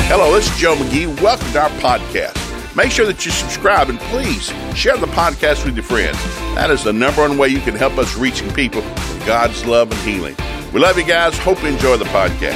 Hello, this is Joe McGee. Welcome to our podcast. Make sure that you subscribe and please share the podcast with your friends. That is the number one way you can help us reaching people with God's love and healing. We love you guys. Hope you enjoy the podcast.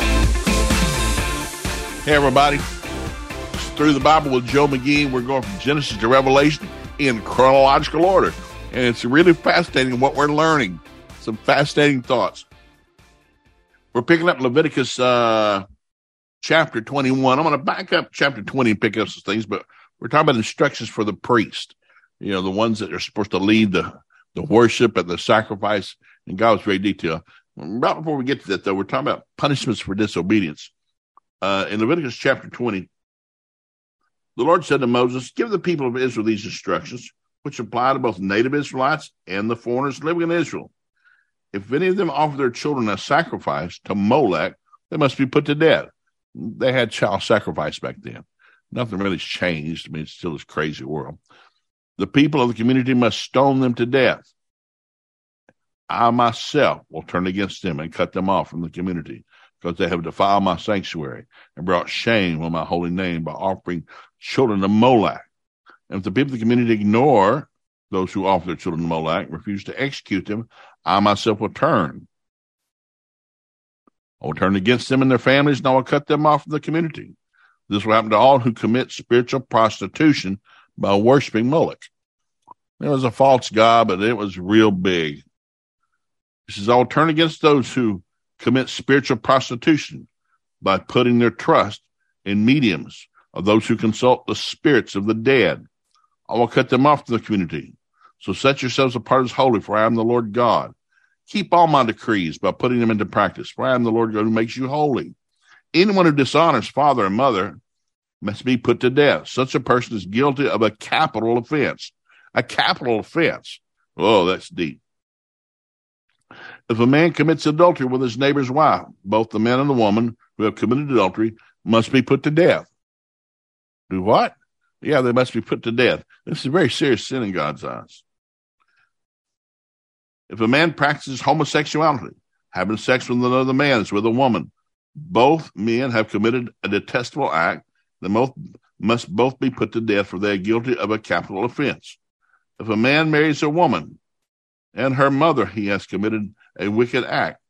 Hey, everybody. It's Through the Bible with Joe McGee. We're going from Genesis to Revelation in chronological order. And it's really fascinating what we're learning. Some fascinating thoughts. We're picking up Leviticus chapter 21. I'm going to back up chapter 20 and pick up some things, but we're talking about instructions for the priest. You know, the ones that are supposed to lead the worship and the sacrifice. And God was very detailed. Right before we get to that, though, we're talking about punishments for disobedience. In Leviticus chapter 20, the Lord said to Moses, "Give the people of Israel these instructions, which apply to both native Israelites and the foreigners living in Israel. If any of them offer their children as sacrifice to Molech, they must be put to death." They had child sacrifice back then. Nothing really changed. I mean, it's still this crazy world. "The people of the community must stone them to death. I myself will turn against them and cut them off from the community, because they have defiled my sanctuary and brought shame on my holy name by offering children to Molech. And if the people of the community ignore those who offer their children to Molech, refuse to execute them, I myself will turn. I will turn against them and their families, and I will cut them off from the community. This will happen to all who commit spiritual prostitution by worshiping Molech." There was a false god, but it was real big. He says, "I will turn against those who commit spiritual prostitution by putting their trust in mediums, of those who consult the spirits of the dead. I will cut them off from the community. So set yourselves apart as holy, for I am the Lord God. Keep all my decrees by putting them into practice, for I am the Lord God who makes you holy. Anyone who dishonors father and mother must be put to death. Such a person is guilty of a capital offense." A capital offense. Oh, that's deep. "If a man commits adultery with his neighbor's wife, both the man and the woman who have committed adultery must be put to death." Do what? Yeah, they must be put to death. This is a very serious sin in God's eyes. "If a man practices homosexuality, having sex with another man as with a woman, both men have committed a detestable act, they must both be put to death, for they are guilty of a capital offense. If a man marries a woman and her mother, he has committed a wicked act.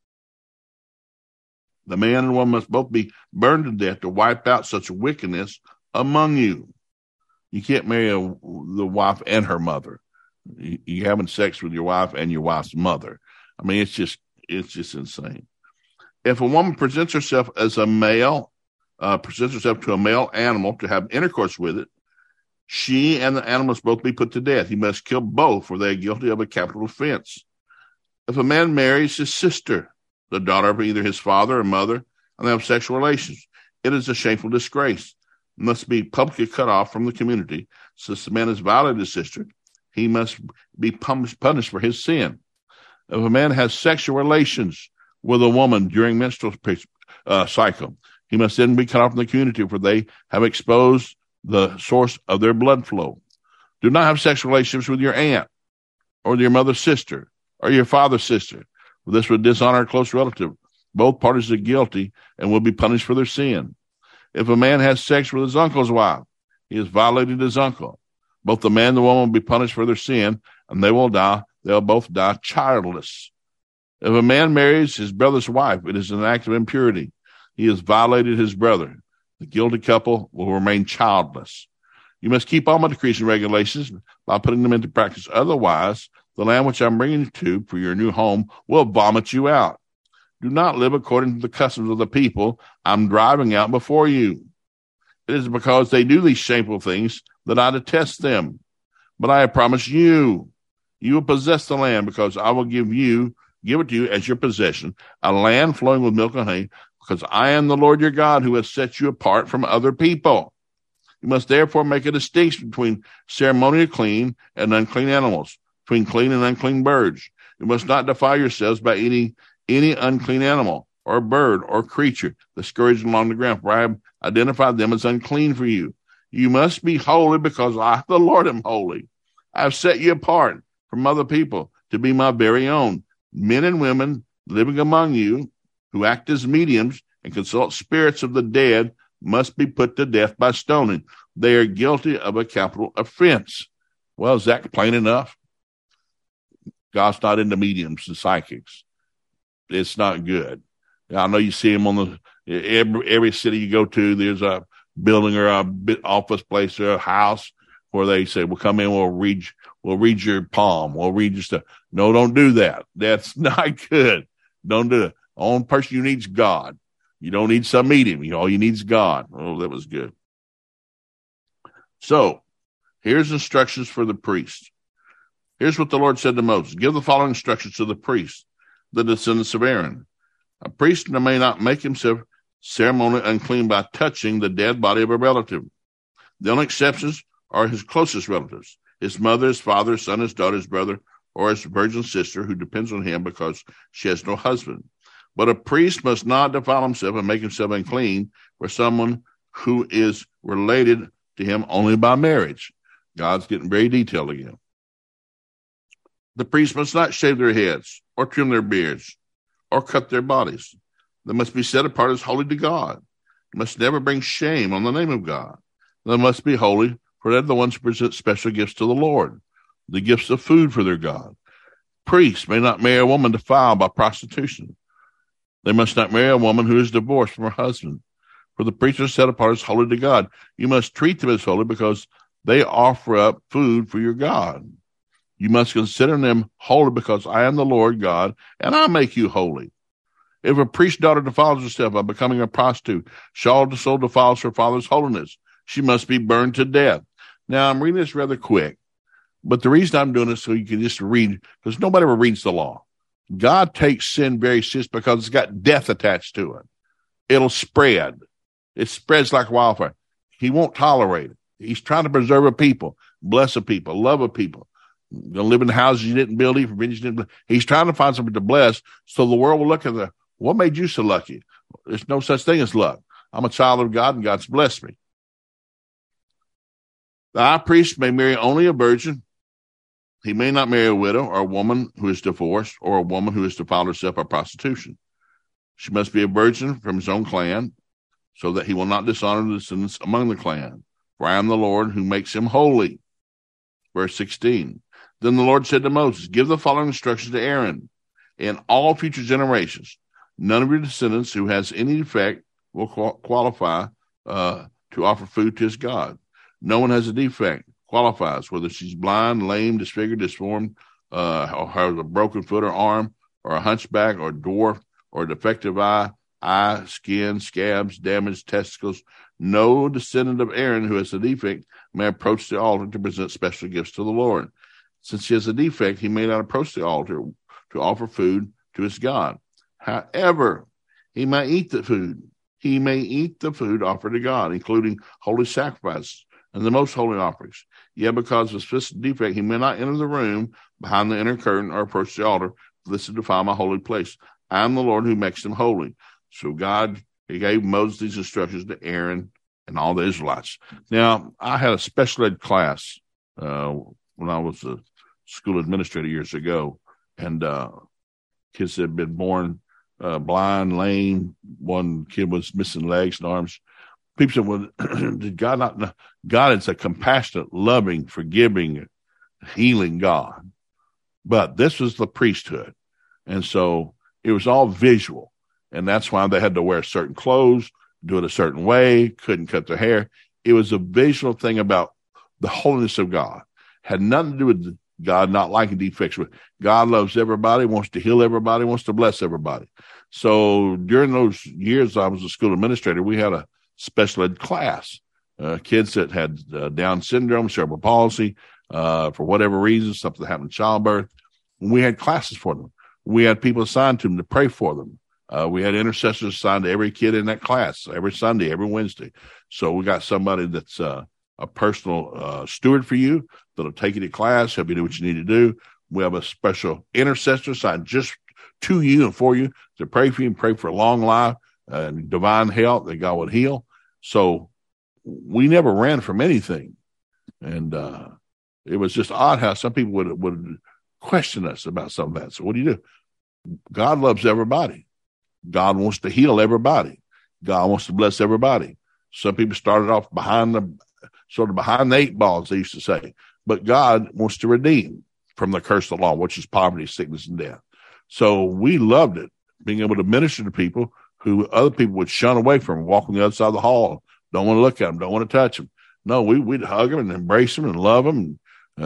The man and woman must both be burned to death to wipe out such wickedness among you." You can't marry the wife and her mother. You having sex with your wife and your wife's mother. I mean, it's just insane. "If a woman presents herself to a male animal to have intercourse with it, she and the animal must both be put to death. He must kill both, for they are guilty of a capital offense. "If a man marries his sister, the daughter of either his father or mother, and they have sexual relations, it is a shameful disgrace. It must be publicly cut off from the community. Since the man has violated his sister, he must be punished for his sin. If a man has sexual relations with a woman during menstrual cycle, he must then be cut off from the community, for they have exposed the source of their blood flow. Do not have sexual relationships with your aunt or your mother's sister or your father's sister, for this would dishonor a close relative. Both parties are guilty and will be punished for their sin. If a man has sex with his uncle's wife, he has violated his uncle. Both the man and the woman will be punished for their sin, and they will die. They'll both die childless. If a man marries his brother's wife, it is an act of impurity. He has violated his brother. The guilty couple will remain childless. You must keep all my decrees and regulations by putting them into practice. Otherwise, the land which I'm bringing you to for your new home will vomit you out. Do not live according to the customs of the people I'm driving out before you. It is because they do these shameful things that I detest them. But I have promised you will possess the land, because I will give it to you as your possession, a land flowing with milk and honey, because I am the Lord your God who has set you apart from other people. You must therefore make a distinction between ceremonially clean and unclean animals, between clean and unclean birds. You must not defile yourselves by eating any unclean animal or bird or creature that scurries along the ground, for I have identified them as unclean for you. You must be holy, because I, the Lord, am holy. I have set you apart from other people to be my very own. Men and women living among you who act as mediums and consult spirits of the dead must be put to death by stoning. They are guilty of a capital offense. Well, is that plain enough? God's not into mediums and psychics. It's not good. I know you see them on every city you go to, there's a building or a office place or a house where they say, "We'll come in, we'll read your palm, we'll read your stuff." No, don't do that. That's not good. Don't do it. The only person you need is God. You don't need some medium. All you need is God. Oh, that was good. So, here's instructions for the priest. Here's what the Lord said to Moses. Give the following instructions to the priest, the descendants of Aaron. A priest may not make himself ceremonially unclean by touching the dead body of a relative. The only exceptions are his closest relatives, his mother, his father, his son, his daughter, his brother, or his virgin sister who depends on him because she has no husband. But a priest must not defile himself and make himself unclean for someone who is related to him only by marriage. God's getting very detailed again. The priest must not shave their heads or trim their beards or cut their bodies. They must be set apart as holy to God. They must never bring shame on the name of God. They must be holy, for they're the ones who present special gifts to the Lord, the gifts of food for their God. Priests may not marry a woman defiled by prostitution. They must not marry a woman who is divorced from her husband, for the priests are set apart as holy to God. You must treat them as holy because they offer up food for your God. You must consider them holy because I am the Lord God, and I make you holy. If a priest's daughter defiles herself by becoming a prostitute, she also defiles her father's holiness. She must be burned to death. Now, I'm reading this rather quick, but the reason I'm doing this so you can just read, because nobody ever reads the law. God takes sin very serious because it's got death attached to it. It'll spread. It spreads like wildfire. He won't tolerate it. He's trying to preserve a people, bless a people, love a people. You're going to live in houses you didn't build, even vineyards you didn't build. He's trying to find something to bless so the world will look at what made you so lucky? There's no such thing as luck. I'm a child of God and God's blessed me. The high priest may marry only a virgin. He may not marry a widow or a woman who is divorced or a woman who has defiled herself by prostitution. She must be a virgin from his own clan so that he will not dishonor the descendants among the clan. For I am the Lord who makes him holy. Verse 16. Then the Lord said to Moses, give the following instructions to Aaron. In all future generations, none of your descendants who has any defect will qualify to offer food to his God. No one has a defect, qualifies, whether she's blind, lame, disfigured, disformed, or has a broken foot or arm, or a hunchback, or dwarf, or a defective eye, skin, scabs, damaged testicles. No descendant of Aaron who has a defect may approach the altar to present special gifts to the Lord. Since he has a defect, he may not approach the altar to offer food to his God. However, he may eat the food. He may eat the food offered to God, including holy sacrifices and the most holy offerings. Yet because of his physical defect, he may not enter the room behind the inner curtain or approach the altar. This is to defile my holy place. I am the Lord who makes them holy. So God, he gave Moses these instructions to Aaron and all the Israelites. Now, I had a special ed class when I was a school administrator years ago, and kids had been born blind, lame. One kid was missing legs and arms. People said, well, did God not know? God is a compassionate, loving, forgiving, healing God. But this was the priesthood. And so it was all visual. And that's why they had to wear certain clothes, do it a certain way, couldn't cut their hair. It was a visual thing about the holiness of God. Had nothing to do with God not liking defects. God loves everybody, wants to heal everybody, wants to bless everybody. So during those years I was a school administrator, we had a special ed class. Kids that had Down syndrome, cerebral palsy, for whatever reason, something happened in childbirth. We had classes for them. We had people assigned to them to pray for them. We had intercessors assigned to every kid in that class, every Sunday, every Wednesday. So we got somebody that's a personal steward for you that'll take you to class, help you do what you need to do. We have a special intercessor assigned just to you and for you to pray for you and pray for a long life and divine health that God would heal. So we never ran from anything. And it was just odd how some people would question us about some of that. So what do you do? God loves everybody. God wants to heal everybody. God wants to bless everybody. Some people started off behind the eight ball, as they used to say. But God wants to redeem from the curse of the law, which is poverty, sickness, and death. So we loved it, being able to minister to people who other people would shun away from, walk on the other side of the hall, don't want to look at them, don't want to touch them. No, we'd hug them and embrace them and love them,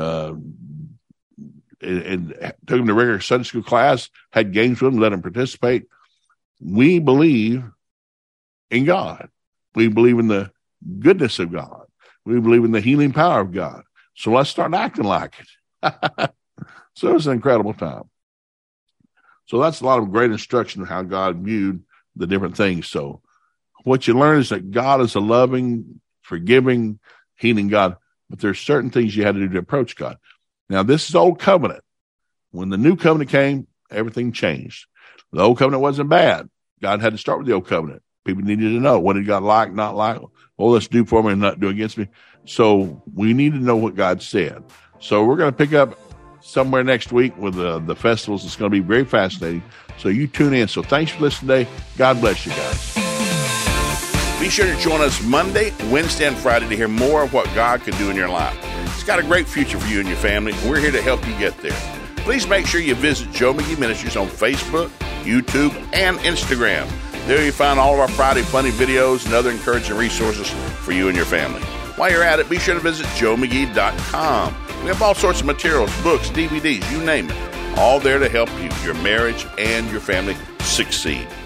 and took them to regular Sunday school class, had games with them, let them participate. We believe in God. We believe in the goodness of God. We believe in the healing power of God. So let's start acting like it. So it was an incredible time. So that's a lot of great instruction on how God viewed the different things. So what you learn is that God is a loving, forgiving, healing God, but there's certain things you had to do to approach God. Now, this is old covenant. When the new covenant came, everything changed. The old covenant wasn't bad. God had to start with the old covenant. People needed to know, what did God like, not like? Well, let's do for me and not do against me. So we need to know what God said. So we're going to pick up somewhere next week with the festivals. It's going to be very fascinating. So you tune in. So thanks for listening today. God bless you guys. Be sure to join us Monday, Wednesday, and Friday to hear more of what God can do in your life. It's got a great future for you and your family, and we're here to help you get there. Please make sure you visit Joe McGee Ministries on Facebook, YouTube, and Instagram. There you find all of our Friday funny videos and other encouraging resources for you and your family. While you're at it, be sure to visit joemcgee.com. We have all sorts of materials, books, DVDs, you name it, all there to help you, your marriage, and your family succeed.